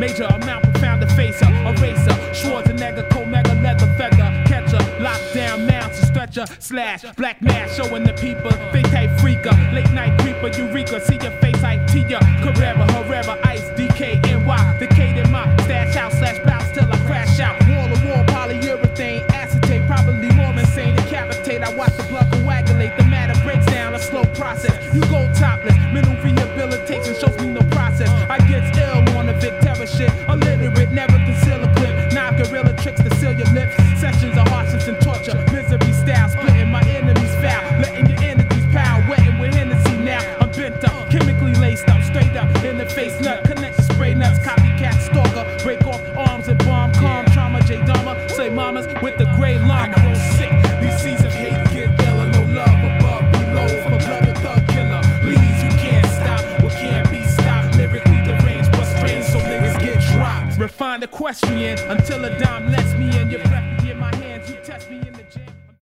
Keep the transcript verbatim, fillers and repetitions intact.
major amount profound effacer, eraser, Schwarzenegger, Comega, leather feather, catcher, lockdown mounts, stretcher, slash, black mass, showing the people, fake type freaker, late night creeper, eureka, see your face, I T ya, Carrera, Herrera, Ice, D K, N Y, decayed in my stash house, slash bounce till I crash out, wall to wall, polyurethane, acetate, probably more insane, decapitate, I watch the blood coagulate, the matter breaks down, a slow process, you go topless, mental rehabilitation shows me no process, I get ill on the Vic Terror shit, illiterate, never conceal a clip, nine gorilla tricks to seal your lips, sessions of harshness and torture, misery style, splitting my enemies foul, letting your energies power, wetting with Hennessy now, I'm bent up, chemically laced up, straight up, in the face nut, connection spray nuts, copycat stalker, break off arms and bomb, calm, trauma, J Dama, say mamas with the gray llama, I grow sick, these seasons hate get iller, no love above, below, for blood a thug killer, please, you can't stop, what can't be stopped, lyrically deranged, but strange, so niggas get dropped, refine the question until a dime lets me in your breath.